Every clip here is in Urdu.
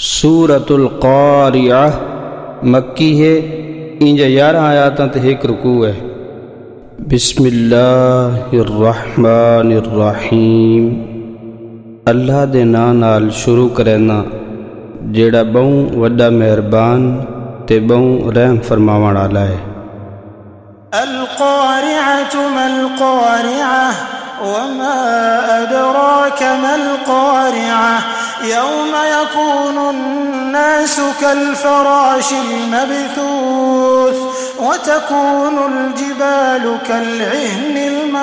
سورۃ القاریعہ مکی ہے، انجا 11 آیاتاں تے 1 رکوع ہے۔ بسم اللہ الرحمن الرحیم، اللہ دے نام نال شروع کرینا جیڑا بہوں وڈا مہربان تے بہوں رحم فرماون والا ہے۔ القارعۃ ما القارعۃ وما أدراك ما القارعة يوم يكون الناس كالفراش المبثوث وتكون الجبال كالعهن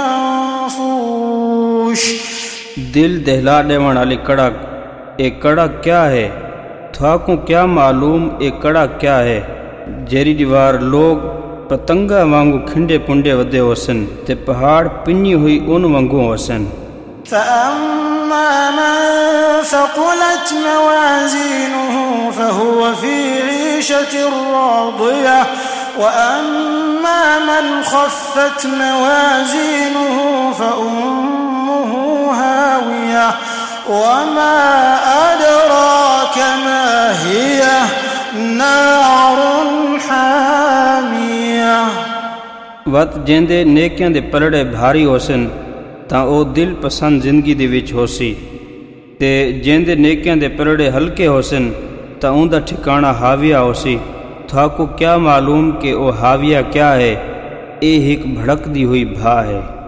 المنفوش۔ دل دہلا دیوان والی کڑک، ایک کڑک کیا ہے؟ تھاکوں کیا معلوم ایک کڑک کیا ہے؟ جیری دیوار لوگ پتنگا وانگو کھنڈے پنڈے ودے ہوسن تے پہاڑ پنی ہوئی ان وانگو ہوسن۔ فَأَمَّا مَن ثَقُلَتْ مَوَازِينُهُ فَهُوَ فِي عِيشَةٍ رَاضِيَةٍ وَأَمَّا مَنْ خَفَّتْ مَوَازِينُهُ فَأُمُّهُ هَاوِيَةٌ وَمَا أَدْرَاكَ مَا هِيَهْ نَارٌ حَامِيَةٌ۔ وقت جیندے نیکیاں دے پلڑے بھاری ہوسن تاں او دل پسند زندگی دے وچ ہوسی، تے جیندے نیکیاں دے پلڑے ہلکے ہوسن تاں اون دا ٹھکانہ ہاویہ ہوسی۔ تھاکو کیا معلوم کہ او ہاویہ کیا ہے؟ اے ایک بھڑک دی ہوئی بھا ہے۔